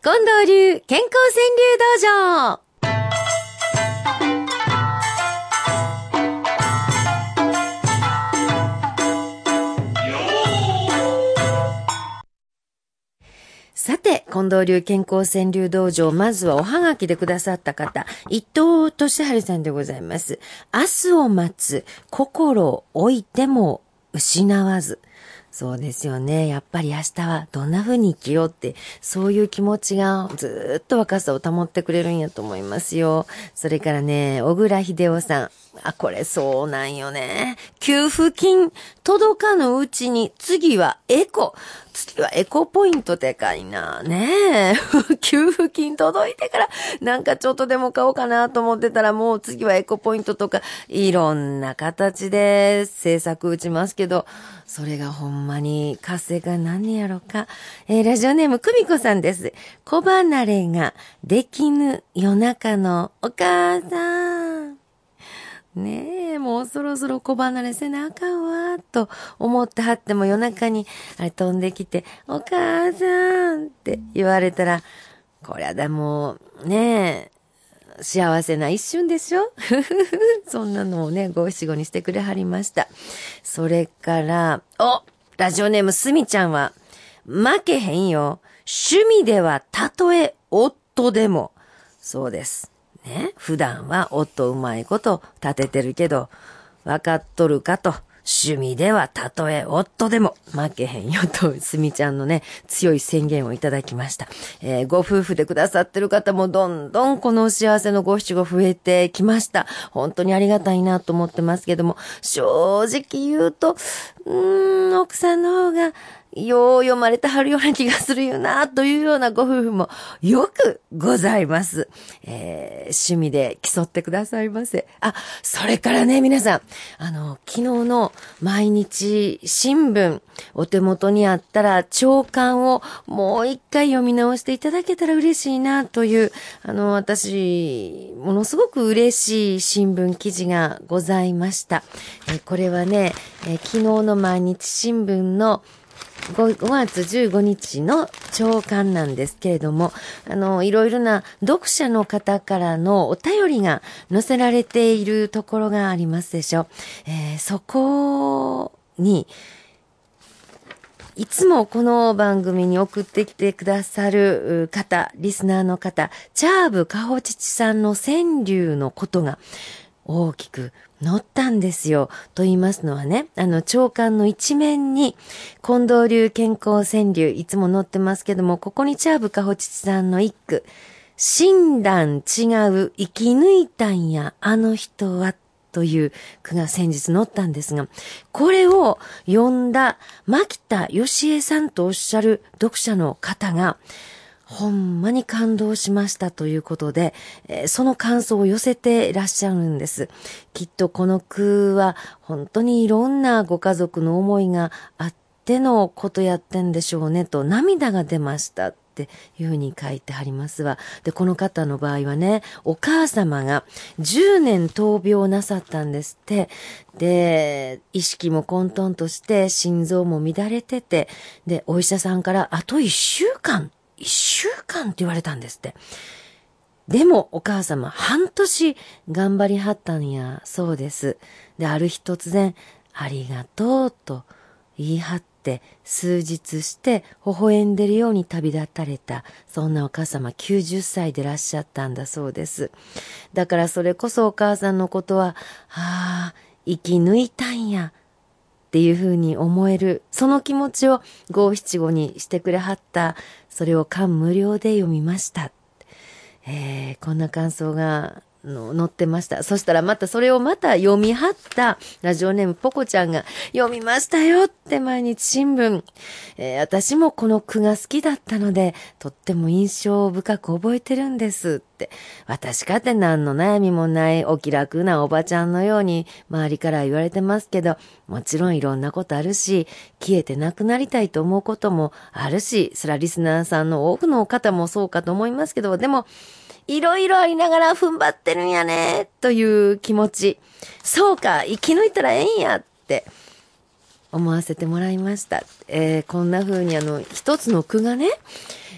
近藤流健康川柳道場。さて、近藤流健康川柳道場、まずはおはがきでくださった方、伊藤俊治さんでございます。明日を待つ、心を置いても失わず。そうですよね。やっぱり明日はどんな風に生きようって、そういう気持ちがずっと若さを保ってくれるんやと思いますよ。それからね、小倉秀夫さん。これそうなんよね。給付金届かぬうちに次はエコポイントでかいな。ねえ。給付金届いてから、なんかちょっとでも買おうかなと思ってたら、もう次はエコポイントとか、いろんな形で政策打ちますけど、それがほんまに活性化何やろか。ラジオネーム久美子さんです。子離れができぬ夜中のお母さん。ねえ、もうそろそろ子離れせなあかんわ、と思ってはっても夜中に飛んできて、お母さんって言われたら、こりゃだもう、ねえ、幸せな一瞬でしょそんなのをね、五七五にしてくれはりました。それから、ラジオネームすみちゃんは、負けへんよ。趣味ではたとえ夫でも。そうです。ね。普段は夫うまいこと立ててるけど、わかっとるかと。趣味ではたとえ夫でも負けへんよと、すみちゃんのね、強い宣言をいただきました。ご夫婦でくださってる方もどんどんこの幸せの五七五増えてきました。本当にありがたいなと思ってますけども、正直言うと、奥さんの方が、よう読まれてはるような気がするよな、というようなご夫婦もよくございます。趣味で競ってくださいませ。それからね、皆さん、昨日の毎日新聞、お手元にあったら、朝刊をもう一回読み直していただけたら嬉しいな、という、私、ものすごく嬉しい新聞記事がございました。これはね、昨日の毎日新聞の5月15日の朝刊なんですけれども、いろいろな読者の方からのお便りが載せられているところがありますでしょ。そこに、いつもこの番組に送ってきてくださる方、リスナーの方、チャーブかほちちさんの川柳のことが大きく載ったんですよ。と言いますのはね、朝刊の一面に、近藤流健康川柳、いつも載ってますけども、ここにチャーブかほちちさんの一句、診断違う、生き抜いたんや、あの人は、という句が先日載ったんですが、これを読んだ牧田義恵さんとおっしゃる読者の方が、ほんまに感動しましたということで、その感想を寄せていらっしゃるんです。きっとこの句は本当にいろんなご家族の思いがあってのことやってんでしょうねと、涙が出ましたっていうふうに書いてありますわ。で、この方の場合はね、お母様が10年闘病なさったんですって。で、意識も混沌として心臓も乱れてて、で、お医者さんからあと1週間って言われたんですって。でもお母様半年頑張りはったんやそうです。で、ある日突然ありがとうと言い張って数日して微笑んでるように旅立たれた、そんなお母様90歳でいらっしゃったんだそうです。だからそれこそお母さんのことは、生き抜いたんやっていうふうに思える、その気持ちを五七五にしてくれはった。それを感無量で読みました。こんな感想が載ってました。そしたらまたそれをまた読みはったラジオネームポコちゃんが、読みましたよって毎日新聞。私もこの句が好きだったので、とっても印象深く覚えてるんですって。私かって何の悩みもないお気楽なおばちゃんのように周りから言われてますけど、もちろんいろんなことあるし、消えてなくなりたいと思うこともあるし、そらリスナーさんの多くの方もそうかと思いますけど、でも、いろいろありながら踏ん張ってるんやね、という気持ち。そうか、生き抜いたらええんやって思わせてもらいました。こんな風に一つの句がね、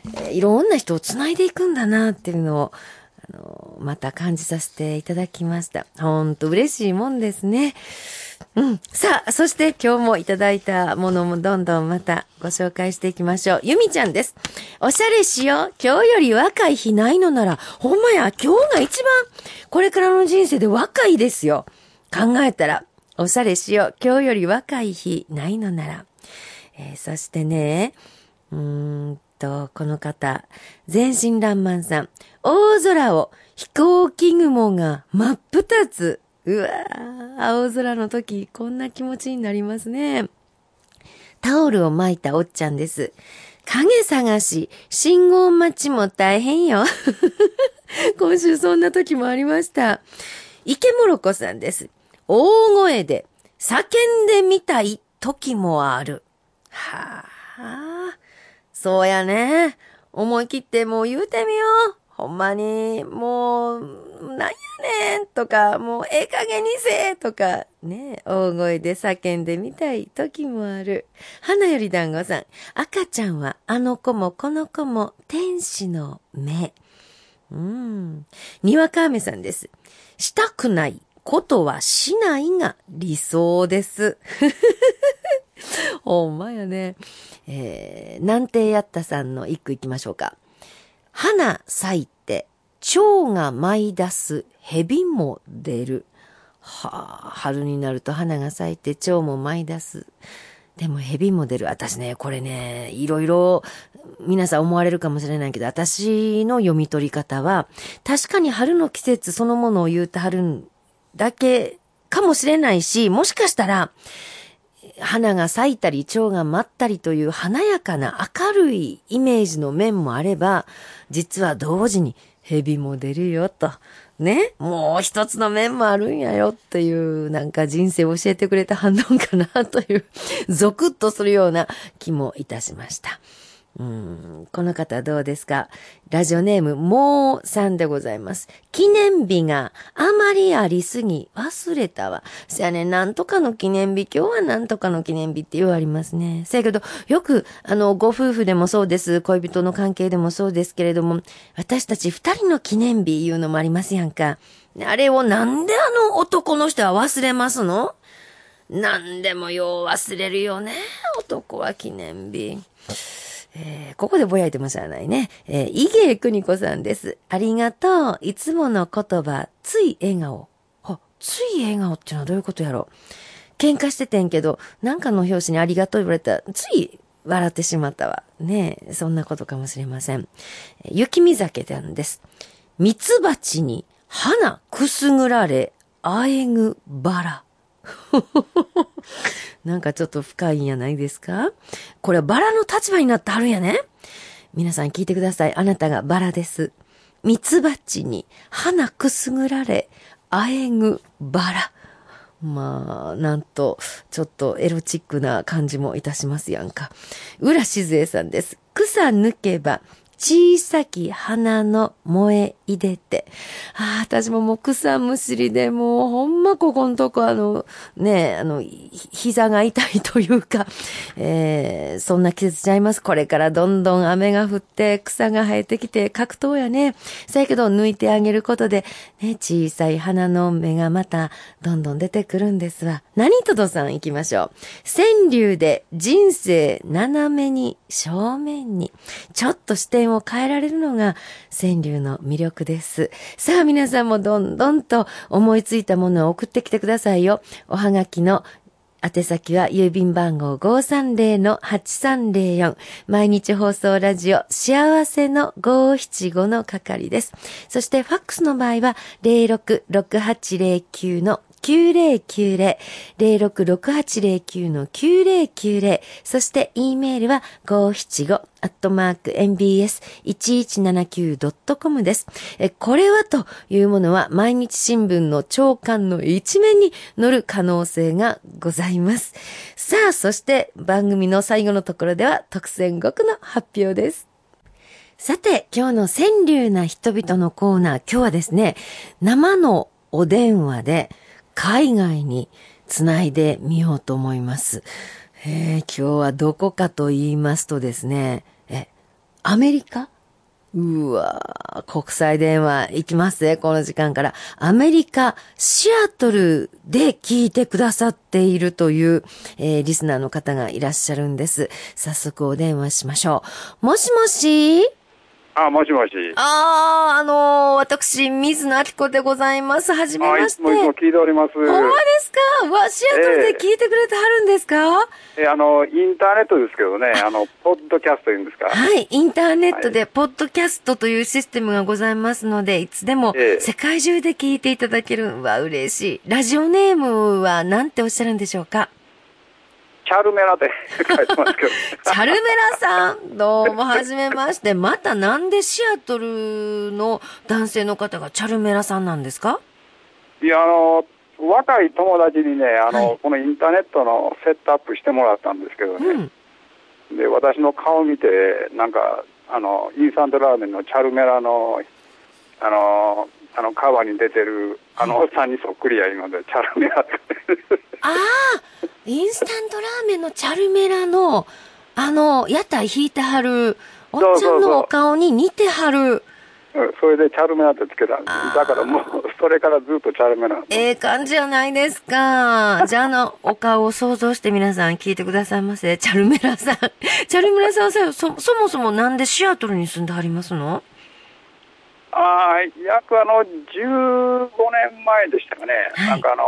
いろんな人をつないでいくんだなっていうのを、また感じさせていただきました。ほんと嬉しいもんですね。さあ、そして今日もいただいたものもどんどんまたご紹介していきましょう。ゆみちゃんです。おしゃれしよう。今日より若い日ないのなら、ほんまや、今日が一番、これからの人生で若いですよ。考えたら、おしゃれしよう。今日より若い日ないのなら。そしてね、この方、全身爛漫さん。大空を飛行機雲が真っ二つ。うわー、青空の時、こんな気持ちになりますね。タオルを巻いたおっちゃんです。影探し、信号待ちも大変よ。今週そんな時もありました。池もろこさんです。大声で叫んでみたい時もある。はあ、そうやね。思い切ってもう言うてみよう。ほんまに、もう、なんやねんとか、もうええ加減にせとか、ね、大声で叫んでみたい時もある。花より団子さん、赤ちゃんはあの子もこの子も天使の目。にわか雨さんです。したくないことはしないが理想です。ほんまやね。南帝やったさんの一句いきましょうか。花咲いて、蝶が舞い出す、蛇も出る。はあ、春になると花が咲いて、蝶も舞い出す。でも蛇も出る。私ね、これね、いろいろ皆さん思われるかもしれないけど、私の読み取り方は、確かに春の季節そのものを言うと春だけかもしれないし、もしかしたら、花が咲いたり蝶が舞ったりという華やかな明るいイメージの面もあれば、実は同時に蛇も出るよと。ね。もう一つの面もあるんやよっていう、なんか人生を教えてくれた反応かなという、ゾクッとするような気もいたしました。この方どうですか？ラジオネームもうさんでございます。記念日があまりありすぎ忘れたわ。せやね、なんとかの記念日、今日はなんとかの記念日って言われますね。せやけど、よくご夫婦でもそうです、恋人の関係でもそうですけれども、私たち二人の記念日いうのもありますやんか。あれをなんで男の人は忘れますの？なんでもよう忘れるよね、男は記念日。ここでぼやいてもしゃあないね。井芸邦子さんです。ありがとう。いつもの言葉、つい笑顔。つい笑顔ってのはどういうことやろ？喧嘩しててんけど、なんかの表紙にありがとう言われたら、つい笑ってしまったわ。ねえ、そんなことかもしれません。雪見酒なんです。ミツバチに花くすぐられ、あえぐバラ。なんかちょっと深いんやないですか？これはバラの立場になってはるんやね。皆さん聞いてください。あなたがバラです。ミツバチに花くすぐられ、あえぐバラ。まあ、なんと、ちょっとエロチックな感じもいたしますやんか。浦静江さんです。草抜けば、小さき花の燃え入れて。私ももう草むしりでもうほんまここのとこ膝が痛いというか、そんな季節ちゃいます。これからどんどん雨が降って草が生えてきて格闘やね。そやけど抜いてあげることで、ね、小さい花の芽がまたどんどん出てくるんですわ。何とどさん行きましょう。川柳で人生斜めに正面に、ちょっと視点を変えられるのが川柳の魅力です。さあ皆さんもどんどんと思いついたものを送ってきてくださいよ。おはがきの宛先は郵便番号 530-8304 毎日放送ラジオ幸せの575の係です。そしてファックスの場合は 066809-9090 066809-9090 そして E メールは575@mbs1179.com です。これはというものは毎日新聞の朝刊の一面に載る可能性がございます。さあ、そして番組の最後のところでは特選5句の発表です。さて、今日の川柳な人々のコーナー、今日はですね、生のお電話で海外につないでみようと思います。今日はどこかと言いますとですね、 アメリカ？うわー、国際電話行きますね、この時間から。アメリカ、シアトルで聞いてくださっているという、リスナーの方がいらっしゃるんです。早速お電話しましょう。もしもし？ もしもし。 私、水野明子でございます。はじめまして。 いつも聞いております。 ほんまですか？シアトルで聞いてくれてはるんですか？ インターネットですけどね、ポッドキャストいうんですか？ はい、インターネットで、ポッドキャストというシステムがございますので、いつでも、世界中で聞いていただけるわ、嬉しい。ラジオネームは何ておっしゃるんでしょうか？ チャルメラで書いてますけど。 チャルメラさん、どうもはじめまして。またなんでシアトルの男性の方がチャルメラさんなんですか？ いや、若い友達にね、このインターネットのセットアップしてもらったんですけどね。で、私の顔見て、なんか、インスタントラーメンのチャルメラの、カバーに出てる、おっさんにそっくりやいうので、チャルメラって。 インスタントラーメンのチャルメラの、屋台引いてはる、おっちゃんのお顔に似てはる。 それでチャルメラってつけたんです。だからもう、それからずっとチャルメラ。 感じじゃないですか。じゃあお顔を想像して皆さん聞いてくださいませ。チャルメラさん。チャルメラさんはそもそもなんでシアトルに住んではりますの？ 約15年前でしたかね。はい、なんか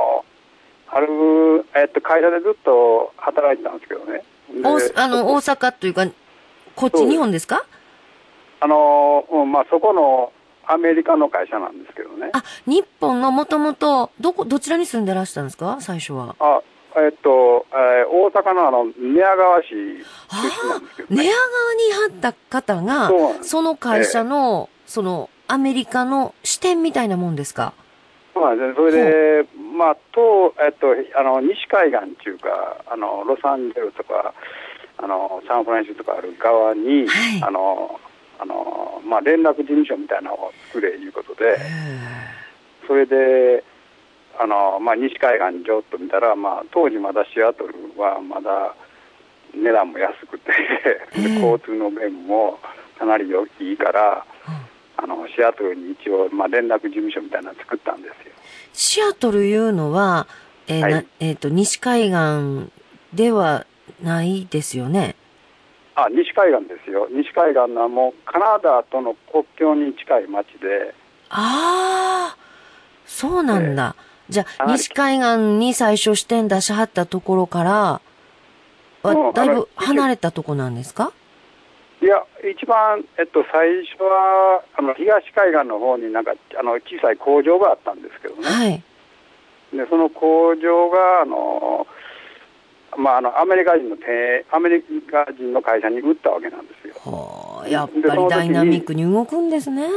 会社でずっと働いてたんですけどね。 大阪というか、こっち日本ですか？ そこのアメリカの会社なんですけどね。 日本のもともと、どちらに住んでらしたんですか？最初は。 大阪の寝屋川市出身なんですけどね。 寝屋川にいはった方が、その会社の、アメリカの支店みたいなもんですか？ そうなんですね。それで、西海岸っていうか、ロサンゼルスとか、サンフランシスコとかある側に、連絡事務所みたいなのを作れいうことで、それで、西海岸にちょっと見たら、当時まだシアトルはまだ値段も安くて、交通の便もかなりいいから、シアトルに一応、連絡事務所みたいなの作ったんですよ。 シアトルいうのは、西海岸ではないですよね。 西海岸ですよ。西海岸はもうカナダとの国境に近い町で。 そうなんだ。じゃあ、西海岸に最初支店出しはったところからは、だいぶ離れたとこなんですか？ いや、一番、最初は、東海岸の方になんか、小さい工場があったんですけどね。 はい。 で、その工場が、アメリカ人の会社に売ったわけなんですよ。 やっぱりダイナミックに動くんですね。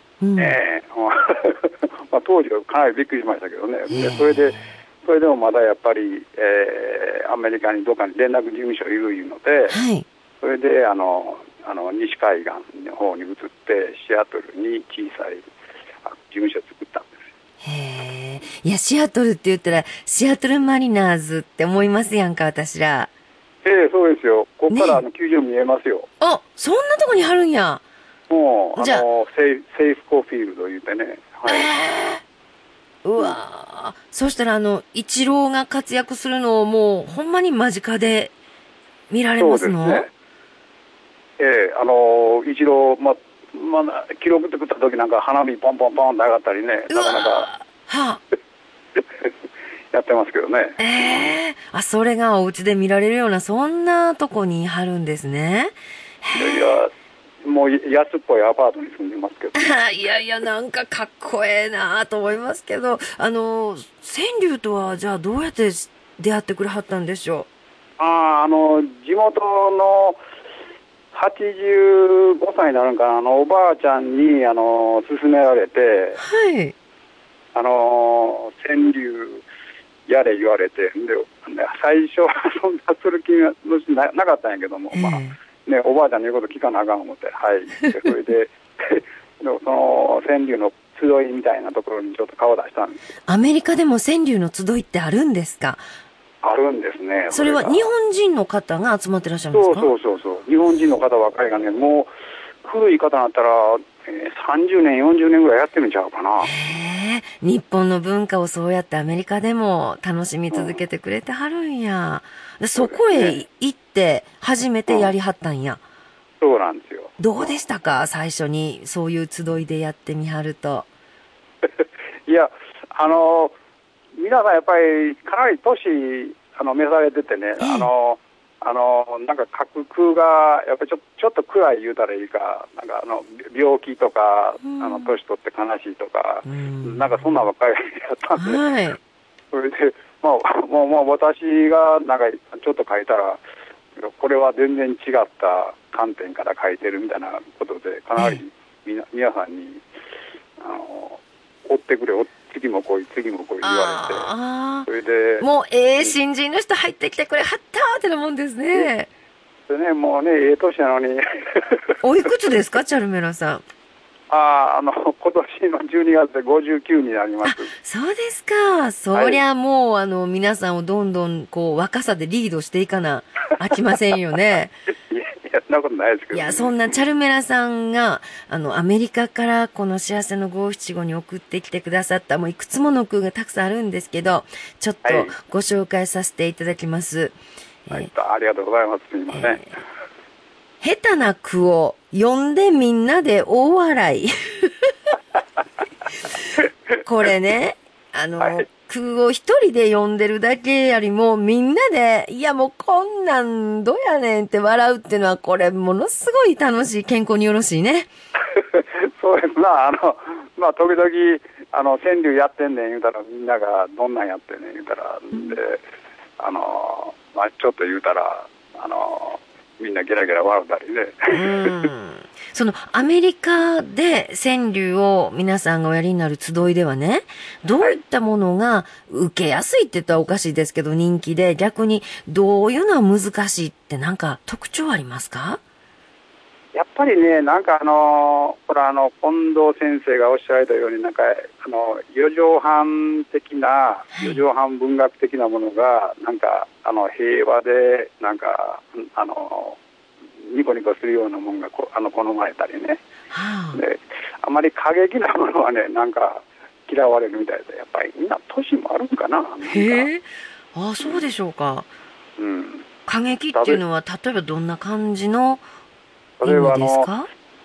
当時はかなりびっくりしましたけどね。それでもまだやっぱり、アメリカにどっかに連絡事務所いるいうので、 はい、 それで西海岸の方に移ってシアトルに小さい事務所を作ったんです。 いや、シアトルって言ったらシアトルマリナーズって思いますやんか、私ら。 そうですよ。ここから球場見えますよ。 そんなとこにあるんや。 もうセーフコフィールド言うてね。はい。 うわそしたらイチローが活躍するのをもうほんまに間近で見られますの？ そうですね。一郎、記録作った時なんか花火ポンポンポンって上がったりね、なかなかやってますけどね。 それがお家で見られるようなそんなとこに貼るんですね。 いやもう安っぽいアパートに住んでますけど、 いやなんかかっこええなと思いますけど、川柳とはじゃあどうやって出会ってくれはったんでしょう？ 地元の85歳になるんかな、おばあちゃんに勧められて、 はい、 川柳やれ言われて、で最初はそんなする気がなかったんやけども、おばあちゃんの言うこと聞かなあかん思って、それでその川柳の集いみたいなところにちょっと顔出したんです。 アメリカでも川柳の集いってあるんですか？ あるんですね。 それは日本人の方が集まってらっしゃるんですか？ そう。日本人の方ばかりがね、も古い方だったら、30年、40年ぐらいやってるんちゃうかな。 日本の文化をそうやってアメリカでも楽しみ続けてくれてはるんや。そこへ行って初めてやりはったんや。 そうなんですよ。 どうでしたか、最初にそういう集いでやってみはると。 いや、皆さんやっぱりかなり年、召されててね、なんか各空が、やっぱりちょっと暗い言うたらいいか、なんか病気とか、年取って悲しいとか、なんかそんなばっかりやったんで、 はい。 それで、もう私がなんかちょっと書いたら、これは全然違った観点から書いてるみたいなことで、かなり皆さんに、追ってくれ、次も来い言われて、それで、 もう新人の人入ってきてくれはったーってなもんですね。 でね、もうね、年なのに。 おいくつですか、チャルメラさん。 今年の12月で59になります。 そうですか。そりゃもう、皆さんをどんどん、若さでリードしていかな、飽きませんよね。 いや、そんなことないですけど、ね。 いや、そんなチャルメラさんが、アメリカからこの幸せの五七五に送ってきてくださった、もういくつもの句がたくさんあるんですけど、ちょっとご紹介させていただきます。 ありがとうございます。すみません。 下手な句を読んでみんなで大笑い。これね、句を一人で読んでるだけよりもみんなで、いやもうこんなんどやねんって笑うっていうのはこれものすごい楽しい、健康によろしいね。 そうですな、時々、川柳やってんねん言うたらみんながどんなんやってんねん言うたら、で、ちょっと言うたら、みんなゲラゲラ笑ったりね。 そのアメリカで川柳を皆さんがおやりになる集いではね、どういったものが受けやすいって言ったらおかしいですけど人気で、逆にどういうのは難しいってなんか特徴ありますか？ やっぱりね、なんかほら近藤先生がおっしゃられたように、なんか四畳半的な、四畳半文学的なものが、なんか平和で、なんかニコニコするようなものが好まれたりね、であまり過激なものはね、なんか嫌われるみたいで、やっぱりみんな年もあるんかな。 へえ、そうでしょうか。過激っていうのは例えばどんな感じの意味ですか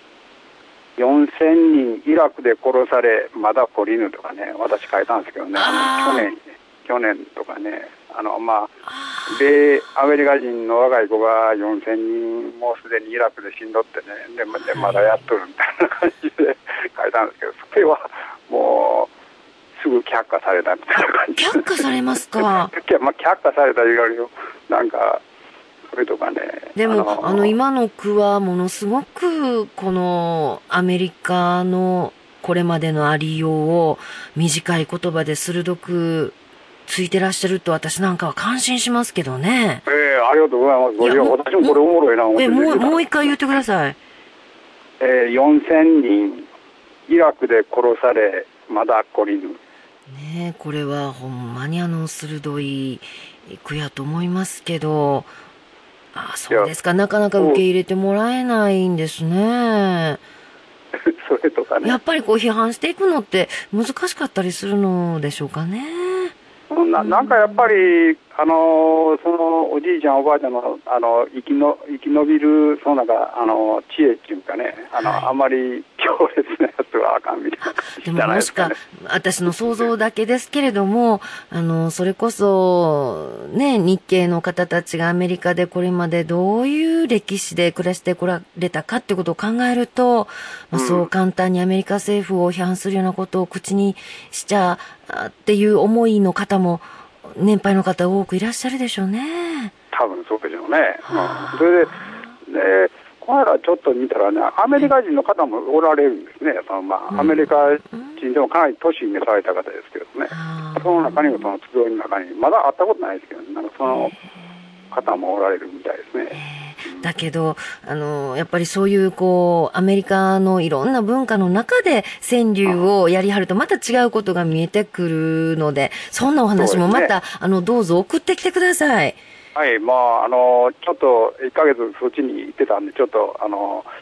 ？4000人イラクで殺されまだ懲りぬとかね、私書いたんですけどね、去年とかね、米アメリカ人の若い子が4000人もうすでにイラクで死んどってね、でまだやっとるみたいな感じで書いたんですけど、それはもうすぐ却下されたみたいな感じで。 却下されますか？ 却下されたいうよりなんかそれとかね。 でも今の句はものすごくこのアメリカのこれまでのありようを短い言葉で鋭くついてらっしゃると私なんかは感心しますけどね。 ありがとうございます。私もこれおもろいな思ってもう一回言ってください。 4000人イラクで殺されまだ懲りぬ。 ねえ、これはほんまに鋭い句やと思いますけど、そうですか。なかなか受け入れてもらえないんですね。 それとかね。 やっぱり批判していくのって難しかったりするのでしょうかね。 なんかやっぱりそのおじいちゃんおばあちゃんの生き延びるそのなんか知恵っていうかね、あまり強烈なやつはあかんみたいな感じじゃないですかね。 でももしか私の想像だけですけれども、それこそね、日系の方たちがアメリカでこれまでどういう歴史で暮らしてこられたかってことを考えると、そう簡単にアメリカ政府を批判するようなことを口にしちゃっていう思いの方も年配の方多くいらっしゃるでしょうね。 多分そうでしょうね。それで、この間ちょっと見たらね、アメリカ人の方もおられるんですね。アメリカ人でもかなり年召された方ですけどね。その中にもその集いの中にまだ会ったことないですけど、なんかその方もおられるみたいですね。 だけど、やっぱりそういうアメリカのいろんな文化の中で川柳をやりはるとまた違うことが見えてくるので、そんなお話もまた、どうぞ送ってきてください。 はい、ちょっと1ヶ月そっちに行ってたんで、ちょっと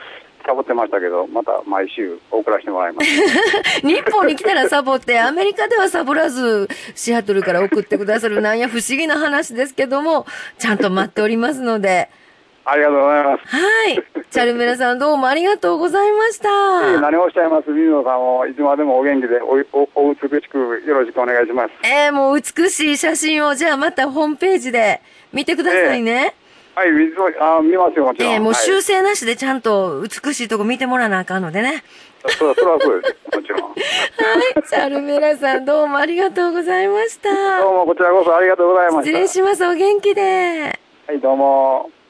サボってましたけど、また毎週送らせてもらいます。 日本に来たらサボって、アメリカではサボらず、シアトルから送ってくださる、なんや不思議な話ですけども、ちゃんと待っておりますので。 ありがとうございます。 はい。チャルメラさんどうもありがとうございました。 何をおっしゃいます。水野さんもいつまでもお元気でお美しくよろしくお願いします。 もう美しい写真をじゃあまたホームページで見てくださいね。 はい、見ますよ、もちろん。 もう修正なしでちゃんと美しいとこ見てもらわなあかんのでね。 それはそうです。もちろん。はい、 チャルメラさんどうもありがとうございました。 どうもこちらこそありがとうございました。 失礼します。お元気で。 はい、どうも。